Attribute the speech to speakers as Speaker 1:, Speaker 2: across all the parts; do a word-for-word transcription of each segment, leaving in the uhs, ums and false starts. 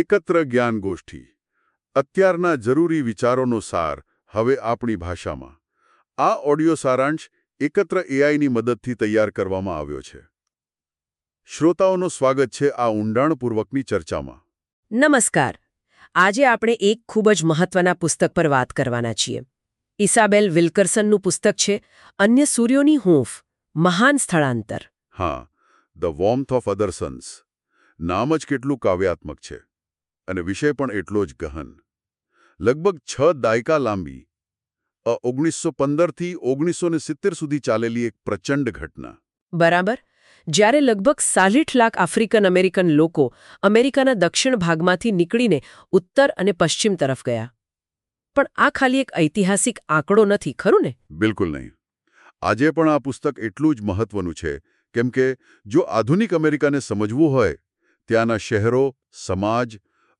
Speaker 1: એકત્ર જ્ઞાન ગોષ્ઠી અત્યારના જરૂરી વિચારોનો સાર હવે આપણી ભાષામાં. આ ઓડિયો સારાંશ એકત્ર એઆઈની મદદથી તૈયાર કરવામાં આવ્યો છે. શ્રોતાઓનું સ્વાગત છે આ ઊંડાણપૂર્વકની ચર્ચામાં.
Speaker 2: નમસ્કાર. આજે આપણે એક ખૂબ જ મહત્વના પુસ્તક પર વાત કરવાના છીએ. ઇસાબેલ વિલ્કરસનનું પુસ્તક છે અન્ય સૂર્યોની હૂંફ, મહાન સ્થળાંતર.
Speaker 1: હા, the warmth of other suns. નામ જ કેટલું કાવ્યાત્મક છે અને વિષય પણ એટલો જ ગહન. લગભગ છ દાયકા લાંબી ઓગણીસો પંદરથી ઓગણીસો સિત્તેર સુધી ચાલેલી એક પ્રચંડ ઘટના.
Speaker 2: બરાબર. જ્યારે લગભગ સાહીઠ લાખ આફ્રિકન અમેરિકન લોકો અમેરિકાના દક્ષિણ ભાગમાંથી નીકળીને ઉત્તર અને પશ્ચિમ તરફ ગયા. પણ આ ખાલી એક ઐતિહાસિક આંકડો નથી, ખરું ને?
Speaker 1: બિલકુલ નહીં. આજે પણ આ પુસ્તક એટલું જ મહત્વનું છે, કેમ કે જો આધુનિક અમેરિકાને સમજવું હોય, ત્યાંના શહેરો, સમાજ,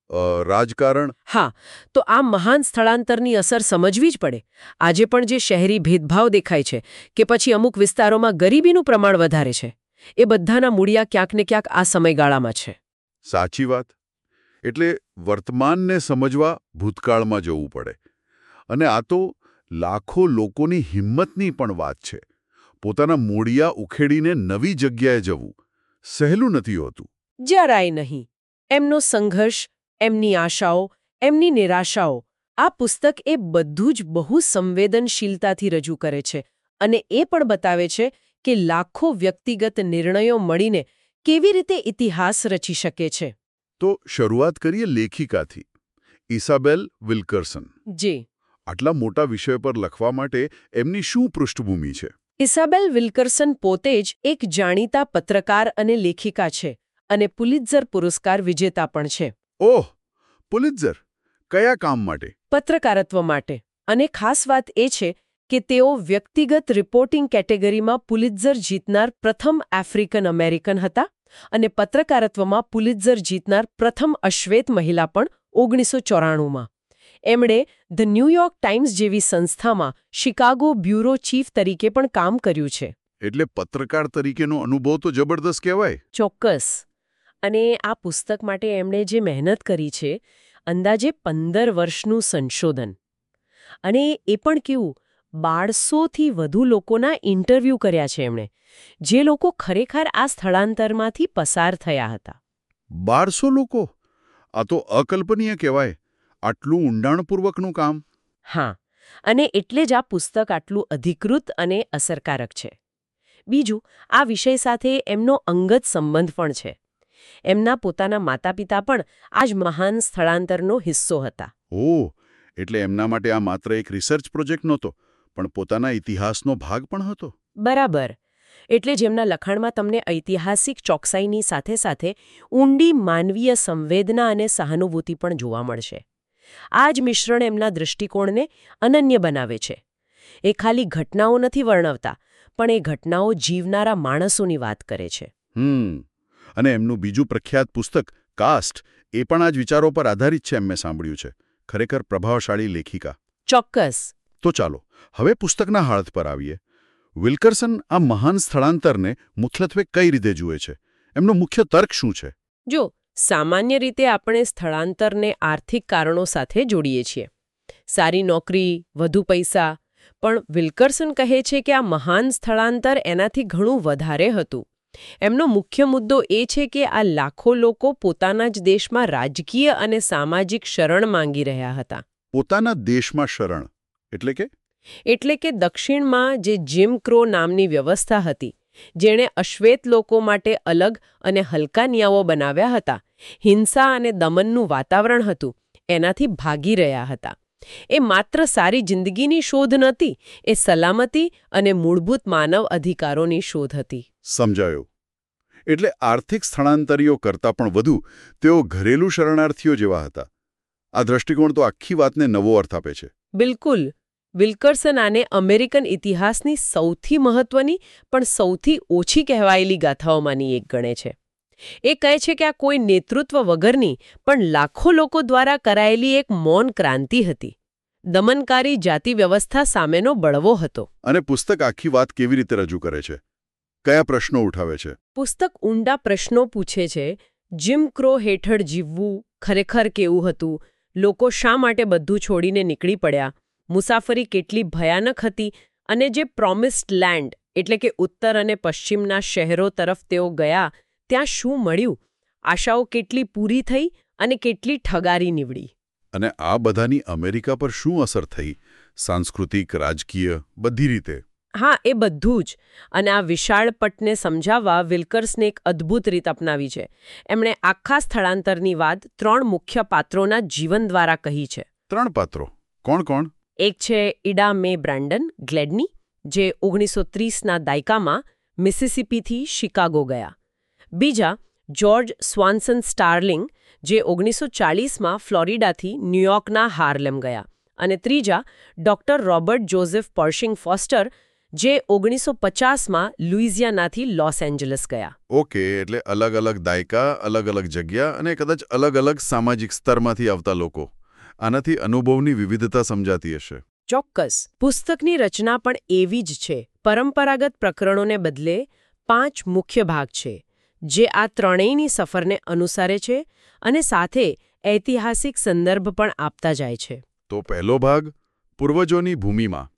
Speaker 1: રાજકારણ.
Speaker 2: હા, તો આ મહાન સ્થળાંતરની અસર સમજવી જ પડે. આજે પણ જે શહેરી ભેદભાવ દેખાય છે કે પછી અમુક વિસ્તારોમાં ગરીબીનું પ્રમાણ વધારે છે, એ બધાના મૂળિયા ક્યાંક ને ક્યાંક આ સમયગાળામાં છે.
Speaker 1: સાચી વાત. એટલે વર્તમાનને સમજવા ભૂતકાળમાં જવું પડે. અને આ તો લાખો લોકોની હિંમતની પણ વાત છે. પોતાના મૂળિયા ઉખેડીને નવી જગ્યાએ જવું સહેલું નથી હોતું.
Speaker 2: જરાય નહીં. એમનો સંઘર્ષ, એમની આશાઓ, એમની નિરાશાઓ, આ પુસ્તક એ બધું જ બહુ સંવેદનશીલતાથી રજૂ કરે છે અને એ પણ બતાવે છે કે લાખો વ્યક્તિગત નિર્ણયો મળીને કેવી રીતે ઇતિહાસ રચી શકે છે.
Speaker 1: તો શરૂઆત કરીએ લેખિકાથી, ઇસાબેલ વિલ્કરસન.
Speaker 2: જી.
Speaker 1: આટલા મોટા વિષય પર લખવા માટે એમની શું પૃષ્ઠભૂમિ છે?
Speaker 2: ઇસાબેલ વિલ્કરસન પોતે જ એક જાણીતા પત્રકાર અને લેખિકા છે અને પુલિત્ઝર પુરસ્કાર વિજેતા પણ છે.
Speaker 1: ઓહ, પુલિત્ઝર! કયા કામ માટે?
Speaker 2: પત્રકારત્વ માટે. અને ખાસ વાત એ છે કે તેઓ વ્યક્તિગત રિપોર્ટિંગ કેટેગરીમાં પુલિત્ઝર જીતનાર પ્રથમ આફ્રિકન અમેરિકન હતા અને પત્રકારત્વમાં પુલિત્ઝર જીતનાર પ્રથમ અશ્વેત મહિલા પણ ઓગણીસો ચોરાણુંમાં. એમણે ધ ન્યૂયોર્ક ટાઈમ્સ જેવી સંસ્થામાં શિકાગો બ્યુરો ચીફ તરીકે પણ કામ કર્યું છે.
Speaker 1: એટલે પત્રકાર તરીકેનો અનુભવ તો જબરદસ્ત કહેવાય.
Speaker 2: ચોક્કસ. અને આ પુસ્તક માટે એમણે જે મહેનત કરી છે, અંદાજે પંદર વર્ષનું સંશોધન. અને એ પણ કેવું, બારસોથી વધુ લોકોના ઇન્ટરવ્યૂ કર્યા છે એમણે, જે લોકો ખરેખર આ સ્થળાંતરમાંથી પસાર થયા હતા.
Speaker 1: બારસો લોકો? આ તો અકલ્પનીય કહેવાય. આટલું ઊંડાણપૂર્વકનું કામ.
Speaker 2: હા, અને એટલે જ આ પુસ્તક આટલું અધિકૃત અને અસરકારક છે. બીજું, આ વિષય સાથે એમનો અંગત સંબંધ પણ છે. એમના પોતાના માતા પિતા પણ આ જ મહાન સ્થળાંતરનો હિસ્સો હતા.
Speaker 1: ઓહ, એટલે એમના માટે આ માત્ર એક રિસર્ચ પ્રોજેક્ટ નહોતો, પણ પોતાના ઇતિહાસનો ભાગ પણ હતો.
Speaker 2: બરાબર. એટલે જ એમના લખાણમાં તમને ઐતિહાસિક ચોકસાઈની સાથે સાથે ઊંડી માનવીય સંવેદના અને સહાનુભૂતિ પણ જોવા મળશે. આ જ મિશ્રણ એમના દૃષ્ટિકોણને અનન્ય બનાવે છે. એ ખાલી ઘટનાઓ નથી વર્ણવતા, પણ એ ઘટનાઓ જીવનારા માણસોની વાત કરે છે.
Speaker 1: હમ અને એમનું બીજું પ્રખ્યાત પુસ્તક કાસ્ટ, એ પણ આ જ વિચારો પર આધારિત છે એમ મેં સાંભળ્યું છે. ખરેખર પ્રભાવશાળી લેખિકા.
Speaker 2: ચોક્કસ.
Speaker 1: તો ચાલો હવે પુસ્તકના હાથ પર આવીએ. વિલ્કરસન આ મહાન સ્થળાંતરને મુખ્યત્વે કઈ રીતે જુએ છે? એમનો મુખ્ય તર્ક શું છે?
Speaker 2: જો સામાન્ય રીતે આપણે સ્થળાંતરને આર્થિક કારણો સાથે જોડીએ છીએ. સારી નોકરી, વધુ પૈસા. પણ વિલ્કરસન કહે છે કે આ મહાન સ્થળાંતર એનાથી ઘણું વધારે હતું. એમનો મુખ્ય મુદ્દો એ છે કે આ લાખો લોકો પોતાના જ દેશમાં રાજકીય અને સામાજિક શરણ માંગી રહ્યા હતા.
Speaker 1: પોતાના દેશમાં શરણ એટલે કે?
Speaker 2: એટલે કે દક્ષિણમાં જે જીમ ક્રો નામની વ્યવસ્થા હતી, જેણે અશ્વેત લોકો માટે અલગ અને હલકા નિયમો બનાવ્યા હતા, હિંસા અને દમનનું વાતાવરણ હતું, એનાથી ભાગી રહ્યા હતા. એ માત્ર સારી જિંદગીની શોધ નહોતી, એ સલામતી અને મૂળભૂત માનવ અધિકારોની શોધ હતી.
Speaker 1: સમજાયું. એટલે આર્થિક સ્થળાંતરીઓ કરતાં પણ વધુ તેઓ ઘરેલું શરણાર્થીઓ જેવા હતા. આ દ્રષ્ટિકોણ તો આખી વાતને નવો અર્થ આપે છે.
Speaker 2: બિલકુલ. વિલ્કરસન આને અમેરિકન ઇતિહાસની સૌથી મહત્વની પણ સૌથી ઓછી કહેવાયેલી ગાથાઓમાંની એક ગણે છે. એ કહે છે કે આ કોઈ નેતૃત્વ વગરની પણ લાખો લોકો દ્વારા કરાયેલી એક મૌન ક્રાંતિ હતી. દમનકારી જાતિ વ્યવસ્થા સામેનો બળવો હતો.
Speaker 1: અને પુસ્તક આખી વાત કેવી રીતે રજૂ કરે છે? કયા પ્રશ્નો ઉઠાવે છે?
Speaker 2: પુસ્તક ઊંડા પ્રશ્નો પૂછે છે. જીમ ક્રો હેઠળ જીવવું, ખરેખર કેવું હતું, લોકો શા માટે બધું છોડીને નીકળી પડ્યા, મુસાફરી કેટલી ભયાનક હતી અને જે પ્રોમિસ્ડ લેન્ડ એટલે કે ઉત્તર અને પશ્ચિમના શહેરો તરફ તેઓ ગયા ત્યાં શું મળ્યું, આશાઓ કેટલી પૂરી થઈ અને કેટલી ઠગારી નીવડી.
Speaker 1: અને આ બધાની અમેરિકા પર શું અસર થઈ, સાંસ્કૃતિક, રાજકીય, બધી રીતે?
Speaker 2: હા, એ બધું જ. અને આ વિશાળ પટને સમજાવવા વિલ્કર્સને એક અદ્ભુત રીત અપનાવી છે. એમણે આખા સ્થળાંતરની વાત ત્રણ મુખ્ય પાત્રોના જીવન દ્વારા કહી છે.
Speaker 1: ત્રણ પાત્રો? કોણ કોણ?
Speaker 2: એક છે ઇડા મે બ્રાન્ડન ગ્લેડની, જે ઓગણીસો ત્રીસના દાયકામાં મિસિસિપીથી શિકાગો ગયા. બીજા જ્યોર્જ સ્વાન્સન સ્ટાર્લિંગ, જે ઓગણીસો ચાલીસમાં ફ્લોરિડાથી ન્યૂયોર્કના હાર્લેમ ગયા. અને ત્રીજા doctor Robert Joseph Pershing Foster, જે ઓગણીસો પચાસમાં લુઇઝિયાનાથી લોસ એન્જલસ ગયા.
Speaker 1: ઓકે, એટલે અલગ અલગ દાયકા, અલગ અલગ જગ્યા અને કદાચ અલગ અલગ સામાજિક સ્તરમાંથી આવતા લોકો. આનાથી અનુભવની વિવિધતા સમજાતી હશે.
Speaker 2: ચોક્કસ. પુસ્તકની રચના પણ એવી જ છે. પરંપરાગત પ્રકરણોને બદલે પાંચ મુખ્ય ભાગ છે, જે આ ત્રણેયની સફરને અનુસરે છે અને સાથે ઐતિહાસિક સંદર્ભ પણ આપતા જાય છે.
Speaker 1: તો પહેલો ભાગ, પૂર્વજોની ભૂમિમાં,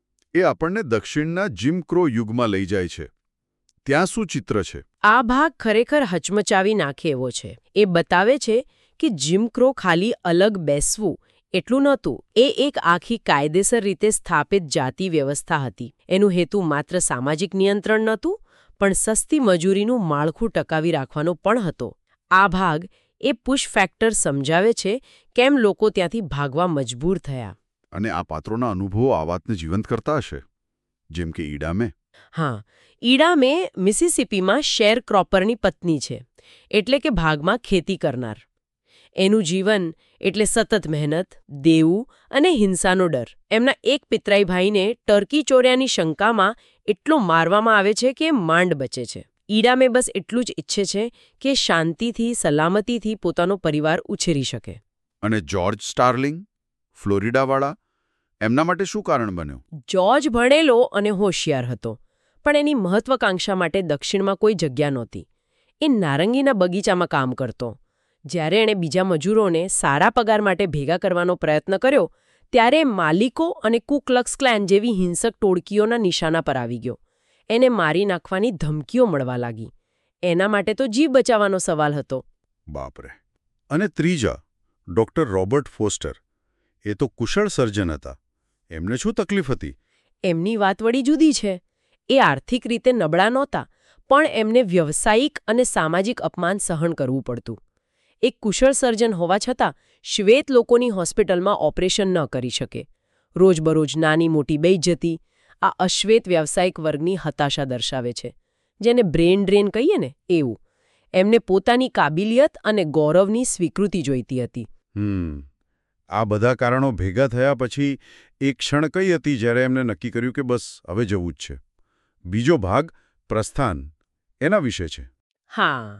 Speaker 1: એ આપણને દક્ષિણના જીમ ક્રો યુગમાં લઈ જાય છે. ત્યાં શું ચિત્ર છે?
Speaker 2: આ ભાગ ખરેખર હચમચાવી નાખે એવો છે. એ બતાવે છે કે જીમ ક્રો ખાલી અલગ બેસવું એટલું નહોતું. એ એક આખી કાયદેસર રીતે સ્થાપિત જાતિ વ્યવસ્થા હતી. એનું હેતુ માત્ર સામાજિક નિયંત્રણ નહોતું, પણ સસ્તી મજૂરીનું માળખું ટકાવી રાખવાનો પણ હતો. આ ભાગ એ પુશ ફેક્ટર સમજાવે છે કેમ લોકો ત્યાંથી ભાગવા મજબૂર થયા.
Speaker 1: અને આ પાત્રોના અનુભવો આ વાતને જીવંત કરતા હશે, જેમ કે ઈડા મે.
Speaker 2: હા, ઈડા મે મિસિસિપીમાં શેર ક્રોપરની પત્ની છે, એટલે કે ભાગમાં ખેતી કરનાર. એનું જીવન એટલે સતત મહેનત, દેવું અને હિંસાનો ડર. એમના એક પિતરાઈ ભાઈને ટર્કી ચોર્યાની શંકામાં એટલો મારવામાં આવે છે કે માંડ બચે છે. ઈડા મે બસ એટલું જ ઈચ્છે છે કે શાંતિથી, સલામતીથી પોતાનો પરિવાર ઉછેરી શકે.
Speaker 1: અને જ્યોર્જ સ્ટાર્લિંગ, ફ્લોરિડાવાળા, એમના માટે શું કારણ બન્યું?
Speaker 2: જ્યોર્જ ભણેલો અને હોશિયાર હતો, પણ એની મહત્વાકાંક્ષા માટે દક્ષિણમાં કોઈ જગ્યા નહોતી. એ નારંગીના બગીચામાં કામ કરતો. જ્યારે એણે બીજા મજૂરોને સારા પગાર માટે ભેગા કરવાનો પ્રયત્ન કર્યો, ત્યારે માલિકો અને કુ ક્લક્સ ક્લેન જેવી હિંસક ટોળકીઓના નિશાના પર આવી ગયો. એને મારી નાખવાની ધમકીઓ મળવા લાગી. એના માટે તો જીવ બચાવવાનો સવાલ હતો.
Speaker 1: બાપરે. અને ત્રીજા, ડોક્ટર રોબર્ટ ફોસ્ટર, એ તો કુશળ સર્જન હતા. એમને શું તકલીફ હતી?
Speaker 2: એમની વાત વળી જુદી છે. એ આર્થિક રીતે નબળા નહોતા, પણ એમને વ્યવસાયિક અને સામાજિક અપમાન સહન કરવું પડતું. એક કુશળ સર્જન હોવા છતાં શ્વેત લોકોની હોસ્પિટલમાં ઓપરેશન ન કરી શકે. રોજબરોજ નાની મોટી બેઇજ્જતી, આ અશ્વેત વ્યાવસાયિક વર્ગની હતાશા દર્શાવે છે. જેને બ્રેન ડ્રેન કહીએ ને એવું. એમને પોતાની કાબિલિયત અને ગૌરવની સ્વીકૃતિ જોઈતી હતી.
Speaker 1: હમ આ બધા કારણો ભેગા થયા પછી એક ક્ષણ કઈ હતી જ્યારે એમને નક્કી કર્યું કે બસ હવે જવું જ છે? બીજો ભાગ, પ્રસ્થાન, એના વિશે છે.
Speaker 2: હા,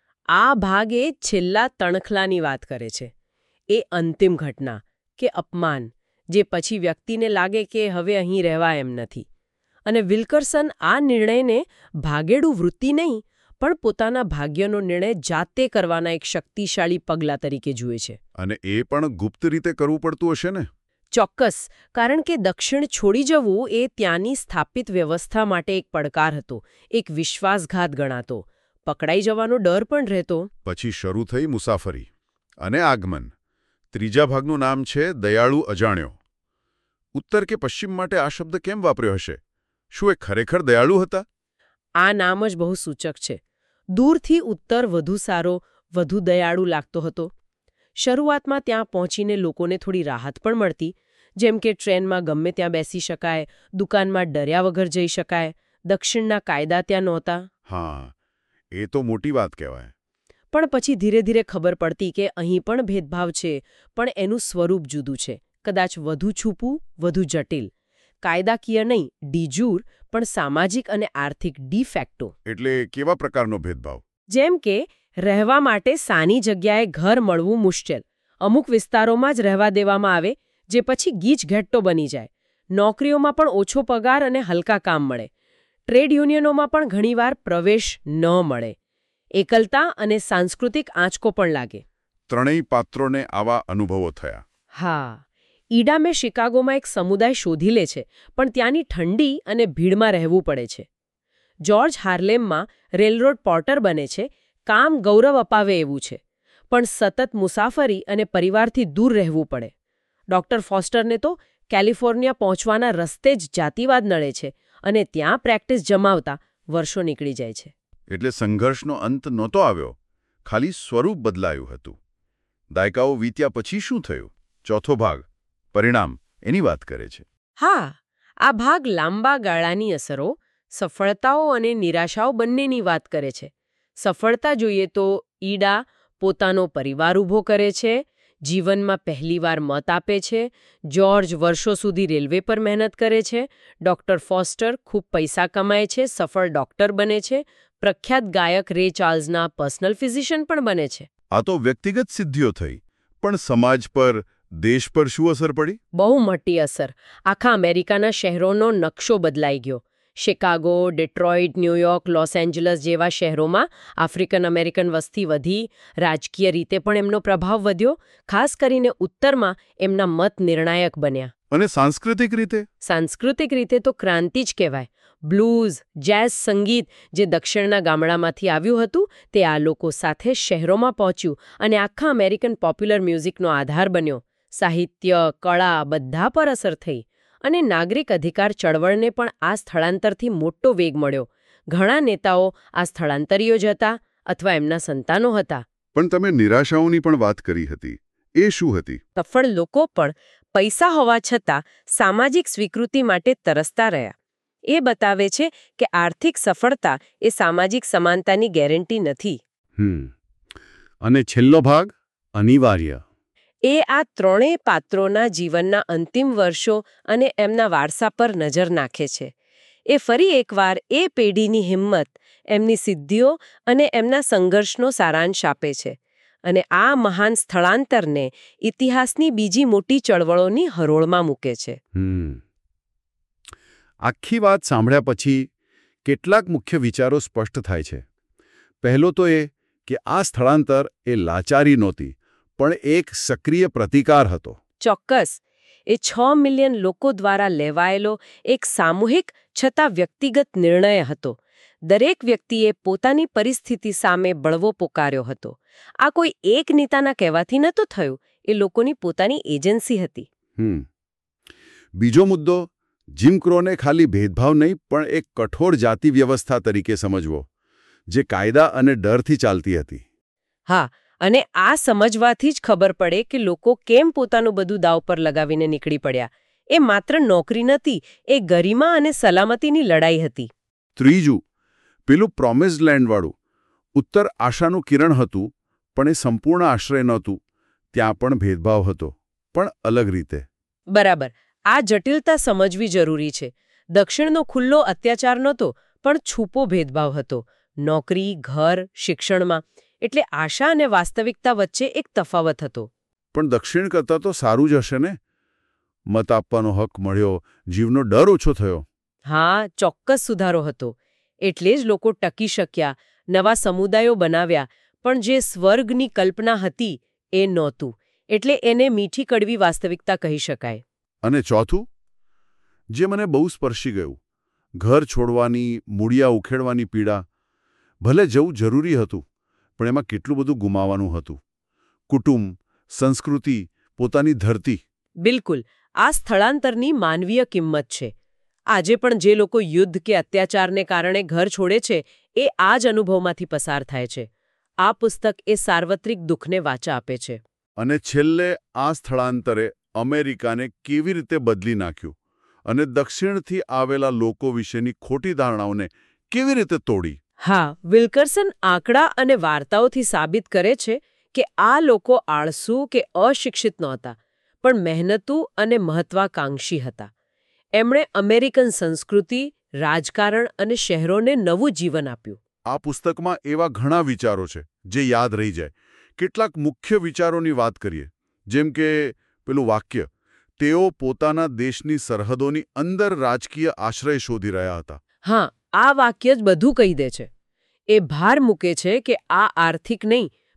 Speaker 2: આ ભાગે છેલ્લા તણખલાની વાત કરે છે. એ અંતિમ ઘટના કે અપમાન, જે પછી વ્યક્તિને લાગે કે હવે અહીં રહેવા એમ નથી. અને વિલ્કર્સન આ નિર્ણયને ભાગેડું વૃત્તિ નહીં, પણ પોતાના ભાગ્યનો નિર્ણય જાતે કરવાના એક શક્તિશાળી પગલા તરીકે જુએ છે.
Speaker 1: અને એ પણ ગુપ્ત રીતે કરવું પડતું હશે ને?
Speaker 2: ચોક્કસ, કારણ કે દક્ષિણ છોડી જવું એ ત્યાંની સ્થાપિત વ્યવસ્થા માટે એક પડકાર હતો, એક વિશ્વાસઘાત ગણાતો. પકડાઈ જવાનો ડર પણ રહેતો.
Speaker 1: પછી શરૂ થઈ મુસાફરી અને આગમન. ત્રીજા ભાગનું નામ છે દયાળુ અજાણ્યો. ઉત્તર કે પશ્ચિમ માટે આ શબ્દ કેમ વાપર્યો હશે? શું એ ખરેખર દયાળુ હતા?
Speaker 2: આ નામ જ બહુ સૂચક છે. દૂરથી ઉત્તર વધુ સારો, વધુ દયાળુ લાગતો હતો. શરૂઆતમાં ત્યાં પહોંચીને લોકોને થોડી રાહત પણ મળતી, જેમ કે ટ્રેનમાં ગમે ત્યાં બેસી શકાય, દુકાનમાં ડર્યા વગર જઈ શકાય, દક્ષિણના કાયદા ત્યાં નહોતા.
Speaker 1: હા, એ તો મોટી વાત કહેવાય.
Speaker 2: પણ પછી ધીરે ધીરે ખબર પડતી કે અહીં પણ ભેદભાવ છે, પણ એનું સ્વરૂપ જુદું છે. કદાચ વધુ છૂપું, વધુ જટિલ. કાયદાકીય નહીં, ડીજુર, પણ સામાજિક અને આર્થિક ડી ફેક્ટો.
Speaker 1: એટલે કેવા પ્રકારનો ભેદભાવ?
Speaker 2: જેમ કે રહેવા માટે સાની જગ્યાએ ઘર મળવું મુશ્કેલ, અમુક વિસ્તારોમાં જ રહેવા દેવામાં આવે, જે પછી ગીચઘેટ્ટો બની જાય. નોકરીઓમાં પણ ઓછો પગાર અને હલકા કામ મળે. ટ્રેડ યુનિયનોમાં પણ ઘણીવાર પ્રવેશ ન મળે. એકલતા અને સાંસ્કૃતિક આંચકો પણ લાગે.
Speaker 1: ત્રણેય પાત્રોને આવા અનુભવો થયા.
Speaker 2: હા, ઈડામે શિકાગોમાં એક સમુદાય શોધી લે છે, પણ ત્યાંની ઠંડી અને ભીડમાં રહેવું પડે છે. જ્યોર્જ હાર્લેમમાં રેલરોડ પોર્ટર બને છે, કામ ગૌરવ અપાવે એવું છે, પણ સતત મુસાફરી અને પરિવારથી દૂર રહેવું પડે. ડોક્ટર ફોસ્ટરને તો કેલિફોર્નિયા પહોંચવાના રસ્તે જ જાતિવાદ નડે છે અને ત્યાં પ્રેક્ટિસ જમાવતા વર્ષો નીકળી જાય છે.
Speaker 1: એટલે સંઘર્ષનો અંત નહોતો આવ્યો, ખાલી સ્વરૂપ બદલાયું હતું. દાયકાઓ વીત્યા પછી શું થયું? ચોથો ભાગ, પરિણામ, એની વાત કરે છે.
Speaker 2: હા, આ ભાગ લાંબા ગાળાની અસરો, સફળતાઓ અને નિરાશાઓ બંનેની વાત કરે છે. સફળતા જોઈએ તો ઈડા પોતાનો પરિવાર ઊભો કરે છે, જીવનમાં પહેલીવાર મત આપે છે, જ્યોર્જ વર્ષો સુધી રેલવે પર મહેનત કરે છે, ડોક્ટર ફોસ્ટર ખૂબ પૈસા કમાય છે, સફળ ડોક્ટર બને છે, પ્રખ્યાત ગાયક રે ચાર્લ્સના પર્સનલ ફિઝિશિયન પણ બને છે.
Speaker 1: આ તો વ્યક્તિગત સિદ્ધિઓ થઈ, પણ સમાજ પર, દેશ પર શું અસર પડી?
Speaker 2: બહુ મોટી અસર. આખા અમેરિકાના શહેરોનો નકશો બદલાઈ ગયો. Chicago, Detroit, New York, Los Angeles જેવા શહેરોમાં આફ્રિકન અમેરિકન વસ્તી વધી, રાજકીય રીતે પણ એમનો પ્રભાવ વધ્યો. ખાસ કરીને ઉત્તરમાં એમના મત નિર્ણાયક બન્યા.
Speaker 1: અને સાંસ્કૃતિક રીતે?
Speaker 2: સાંસ્કૃતિક રીતે તો ક્રાંતિ જ કહેવાય. બ્લૂઝ, જેઝ સંગીત જે દક્ષિણના ગામડામાંથી આવ્યું હતું, તે આ લોકો સાથે શહેરોમાં પહોંચ્યું અને આખા અમેરિકન પોપ્યુલર મ્યુઝિકનો આધાર બન્યો. સાહિત્ય, કળા બધા પર અસર થઈ. અને નાગરિક અધિકાર ચળવળને પણ આ સ્થળાંતરથી મોટો વેગ મળ્યો. ઘણા નેતાઓ આ સ્થળાંતરીઓ જ હતા અથવા એમના સંતાનો હતા.
Speaker 1: પણ તમે નિરાશાઓની પણ વાત કરી હતી. એ શું હતી?
Speaker 2: સફળ લોકો પણ પૈસા હોવા છતાં સામાજિક સ્વીકૃતિ માટે તરસતા રહ્યા. એ બતાવે છે કે આર્થિક સફળતા એ સામાજિક સમાનતાની ગેરંટી નથી.
Speaker 1: હમ અને છેલ્લો ભાગ, અનિવાર્ય.
Speaker 2: એ આ ત્રણેય પાત્રોના જીવનના અંતિમ વર્ષો અને એમના વારસા પર નજર નાખે છે. એ ફરી એકવાર એ પેઢીની હિંમત, એમની સિદ્ધિઓ અને એમના સંઘર્ષનો સારાંશ આપે છે. અને આ મહાન સ્થળાંતરને ઇતિહાસની બીજી મોટી ચળવળોની હરોળમાં મૂકે છે.
Speaker 1: હમ આખી વાત સાંભળ્યા પછી કેટલાક મુખ્ય વિચારો સ્પષ્ટ થાય છે. પહેલો તો એ કે આ સ્થળાંતર એ લાચારી નહોતી, પણ એક સક્રિય પ્રતિકાર હતો.
Speaker 2: ચોક્કસ. એ છ મિલિયન લોકો દ્વારા લેવાયેલો એક સામૂહિક છતાં વ્યક્તિગત નિર્ણય હતો. દરેક વ્યક્તિએ પોતાની પરિસ્થિતિ સામે બળવો પોકાર્યો હતો. આ કોઈ એક નેતાના કહેવાથી નહોતું થયું, એ લોકોની પોતાની એજન્સી હતી.
Speaker 1: હમ બીજો મુદ્દો, જીમ ક્રોને ખાલી ભેદભાવ નહીં પણ એક કઠોર જાતિ વ્યવસ્થા તરીકે સમજવો, જે કાયદા અને ડરથી ચાલતી હતી.
Speaker 2: હા, અને આ સમજવાથી જ ખબર પડે કે લોકો કેમ પોતાનું બધું દાવ પર લગાવીને નીકળી પડ્યા. એ માત્ર નોકરી નથી, એ ગરિમા અને સલામતીની લડાઈ હતી.
Speaker 1: ત્રીજું, પેલું પ્રોમિસ્ડ લેન્ડવાળું. ઉત્તર આશાનું કિરણ હતું, પણ એ સંપૂર્ણ આશ્રય નહોતું. ત્યાં પણ ભેદભાવ હતો, પણ અલગ રીતે.
Speaker 2: બરાબર. આ જટિલતા સમજવી જરૂરી છે. દક્ષિણનો ખુલ્લો અત્યાચાર નહોતો, પણ છૂપો ભેદભાવ હતો. નોકરી, ઘર, શિક્ષણમાં. એટલે આશા અને વાસ્તવિકતા વચ્ચે એક તફાવત હતો.
Speaker 1: પણ દક્ષિણ કરતાં તો સારું જ હશે ને? મત આપવાનો હક મળ્યો, જીવનો ડર ઓછો થયો.
Speaker 2: હા, ચોક્કસ સુધારો હતો. એટલે જ લોકો ટકી શક્યા, નવા સમુદાયો બનાવ્યા, પણ જે સ્વર્ગની કલ્પના હતી એ નહોતું. એટલે એને મીઠી કડવી વાસ્તવિકતા કહી શકાય.
Speaker 1: અને ચોથું, જે મને બહુ સ્પર્શી ગયું, ઘર છોડવાની, મૂળિયા ઉખેડવાની પીડા. ભલે જવું જરૂરી હતું, પણ એમાં કેટલું બધું ગુમાવવાનું હતું. કુટુંબ, સંસ્કૃતિ, પોતાની ધરતી.
Speaker 2: બિલકુલ. આ સ્થળાંતરની માનવીય કિંમત છે. આજે પણ જે લોકો યુદ્ધ કે અત્યાચારને કારણે ઘર છોડે છે, એ આ જ અનુભવમાંથી પસાર થાય છે. આ પુસ્તક એ સાર્વત્રિક દુઃખને વાચા આપે છે.
Speaker 1: અને છેલ્લે આ સ્થળાંતરે અમેરિકાને કેવી રીતે બદલી નાખ્યું અને દક્ષિણથી આવેલા લોકો વિશેની ખોટી ધારણાઓને કેવી રીતે તોડી.
Speaker 2: હા, વિલ્કર્સન આંકડા અને વાર્તાઓથી સાબિત કરે છે કે આ લોકો આળસુ કે અશિક્ષિત નહોતા, પણ મહેનતુ અને મહત્વાકાંક્ષી હતા. એમણે અમેરિકન સંસ્કૃતિ, રાજકારણ અને શહેરોને નવું જીવન આપ્યું.
Speaker 1: આ પુસ્તકમાં એવા ઘણા વિચારો છે જે યાદ રહી જાય. કેટલાક મુખ્ય વિચારોની વાત કરીએ, જેમ કે પેલું વાક્ય, તેઓ પોતાના દેશની સરહદોની અંદર રાજકીય આશ્રય શોધી રહ્યા હતા.
Speaker 2: હા, આ વાક્ય જ બધું કહી દે છે. એ ભાર મૂકે છે કે આ આર્થિક નહીં,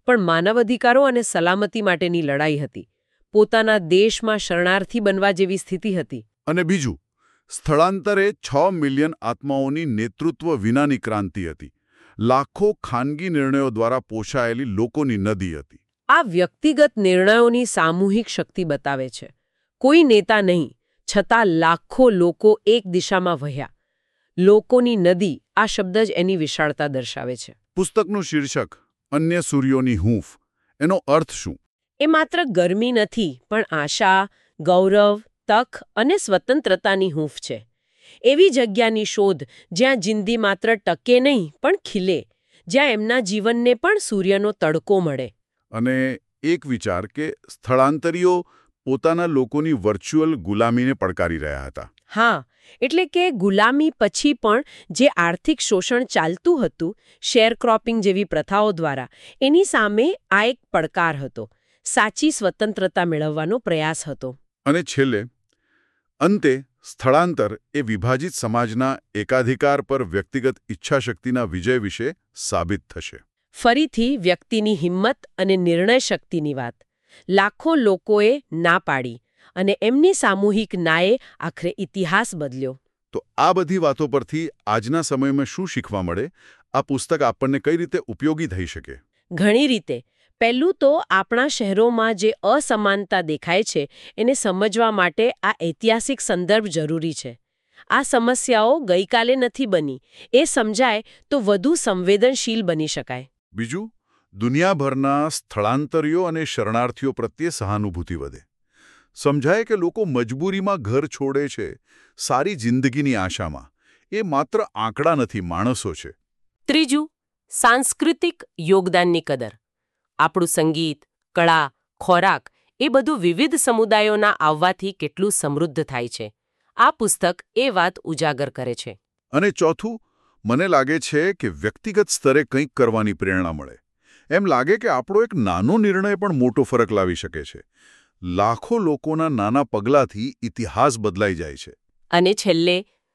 Speaker 2: પણ માનવ અધિકારો અને સલામતી માટેની લડાઈ હતી. પોતાના દેશમાં શરણાર્થી બનવા જેવી સ્થિતિ હતી.
Speaker 1: અને બીજું, સ્થળાંતરે છ મિલિયન આત્માઓની નેતૃત્વ વિનાની ક્રાંતિ હતી. લાખો ખાનગી નિર્ણયો દ્વારા પોષાયેલી લોકોની નદી હતી.
Speaker 2: આ વ્યક્તિગત નિર્ણયોની સામૂહિક શક્તિ બતાવે છે. કોઈ નેતા નહીં, છતાં લાખો લોકો એક દિશામાં વહ્યા. લોકોની નદી આ શબ્દ જ એની વિશાળતા દર્શાવે છે.
Speaker 1: પુસ્તકનું શીર્ષક અન્ય સૂર્યોની હૂંફ, એનો અર્થ શું?
Speaker 2: એ માત્ર ગરમી નથી, પણ આશા, ગૌરવ, તક અને સ્વતંત્રતાની હૂંફ છે. એવી જગ્યાની શોધ જ્યાં જિંદગી માત્ર ટકે નહીં પણ ખીલે, જ્યાં એમના જીવનને પણ સૂર્યનો તડકો મળે.
Speaker 1: અને એક વિચાર કે સ્થળાંતરીઓ પોતાના લોકોની વર્ચ્યુઅલ ગુલામીને પડકારી રહ્યા હતા.
Speaker 2: હા, એટલે કે ગુલામી પછી પણ જે આર્થિક શોષણ ચાલતું હતું, શેરક્રોપિંગ જેવી પ્રથાઓ દ્વારા, એની સામે આ એક પડકાર હતો. સાચી સ્વતંત્રતા મેળવવાનો પ્રયાસ હતો.
Speaker 1: અને છેલ્લે, અંતે સ્થળાંતર એ વિભાજિત સમાજના એકાધિકાર પર વ્યક્તિગત ઈચ્છાશક્તિના વિજય વિશે સાબિત થશે.
Speaker 2: ફરીથી વ્યક્તિની હિંમત અને નિર્ણય શક્તિની વાત. લાખો લોકોએ ના પાડી અને એમની સામૂહિક નાએ આખરે ઇતિહાસ બદલ્યો.
Speaker 1: તો આ બધી વાતો પરથી આજના સમયમાં શું શીખવા મળે? આ પુસ્તક આપણને કઈ રીતે ઉપયોગી થઈ શકે?
Speaker 2: ઘણી રીતે. પહેલું તો આપણા શહેરોમાં જે અસમાનતા દેખાય છે એને સમજવા માટે આ ઐતિહાસિક સંદર્ભ જરૂરી છે. આ સમસ્યાઓ ગઈકાલે નથી બની. એ સમજાય તો વધુ સંવેદનશીલ બની શકાય.
Speaker 1: બીજું, દુનિયાભરના સ્થળાંતરીઓ અને શરણાર્થીઓ પ્રત્યે સહાનુભૂતિ વધે. સમજાય કે લોકો મજબૂરીમાં ઘર છોડે છે, સારી જિંદગીની આશામાં. એ માત્ર આંકડા નથી, માણસો છે.
Speaker 2: ત્રીજું, સાંસ્કૃતિક યોગદાનની કદર. આપણું સંગીત, કળા, ખોરાક એ બધું વિવિધ સમુદાયોના આવવાથી કેટલું સમૃદ્ધ થાય છે. આ પુસ્તક એ વાત ઉજાગર કરે છે.
Speaker 1: અને ચોથું, મને લાગે છે કે વ્યક્તિગત સ્તરે કંઈક કરવાની પ્રેરણા મળે. એમ લાગે કે આપણો એક નાનો નિર્ણય પણ મોટો ફરક લાવી શકે છે. લાખો લોકોના નાના પગલાંથી ઇતિહાસ બદલાઈ જાય છે.
Speaker 2: અને છેલ્લે,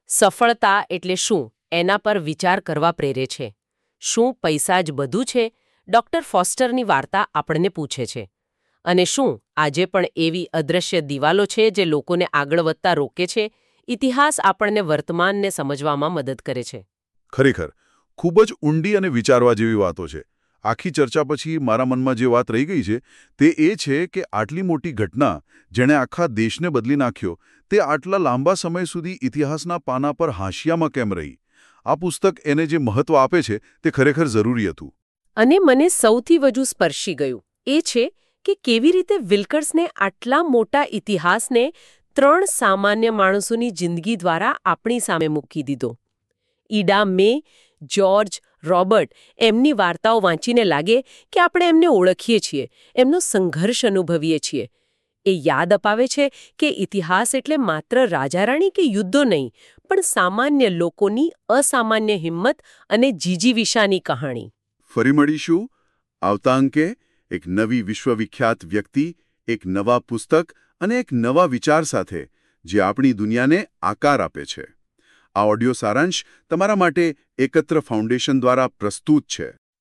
Speaker 2: સફળતા એટલે શું એના પર વિચાર કરવા પ્રેરે છે. શું પૈસા જ બધું છે? ડોક્ટર ફોસ્ટરની વાર્તા આપણને પૂછે છે. અને શું આજે પણ એવી અદૃશ્ય દિવાલો છે જે લોકોને આગળ વધતા રોકે છે? ઇતિહાસ આપણને વર્તમાનને સમજવામાં મદદ કરે છે.
Speaker 1: ખરેખર, ખૂબ જ ઊંડી અને વિચારવા જેવી વાતો છે. આખી ચર્ચા પછી મારા મનમાં જે વાત રહી ગઈ છે તે એ છે કે આટલી મોટી ઘટના જેણે આખા દેશને બદલી નાખ્યો, તે આટલા લાંબા સમય સુધી ઇતિહાસના પાના પર હાંશિયામાં કેમ રહી? આ પુસ્તક એને જે મહત્વ આપે છે તે ખરેખર જરૂરી હતું.
Speaker 2: અને મને સૌથી વધુ સ્પર્શી ગયું એ છે કે કેવી રીતે વિલ્કર્સને આટલા મોટા ઇતિહાસને ત્રણ સામાન્ય માણસોની જિંદગી દ્વારા આપણી સામે મૂકી દીધો. ઈડા મે, જ્યોર્જ, રોબર્ટ, એમની વાર્તાઓ વાંચીને લાગે કે આપણે એમને ઓળખીએ છીએ, એમનો સંઘર્ષ અનુભવીએ છીએ. એ યાદ અપાવે છે કે ઇતિહાસ એટલે માત્ર રાજારાણી કે યુદ્ધો નહીં, પણ સામાન્ય લોકોની અસામાન્ય હિંમત અને જીજીવિષાની કહાણી.
Speaker 1: ફરી મળીશું આવતા અંકે એક નવી વિશ્વવિખ્યાત વ્યક્તિ, એક નવા પુસ્તક અને એક નવા વિચાર સાથે જે આપણી દુનિયાને આકાર આપે છે. આ ઓડિયો સારાંશ તમારા માટે એકત્ર ફાઉન્ડેશન દ્વારા પ્રસ્તુત છે.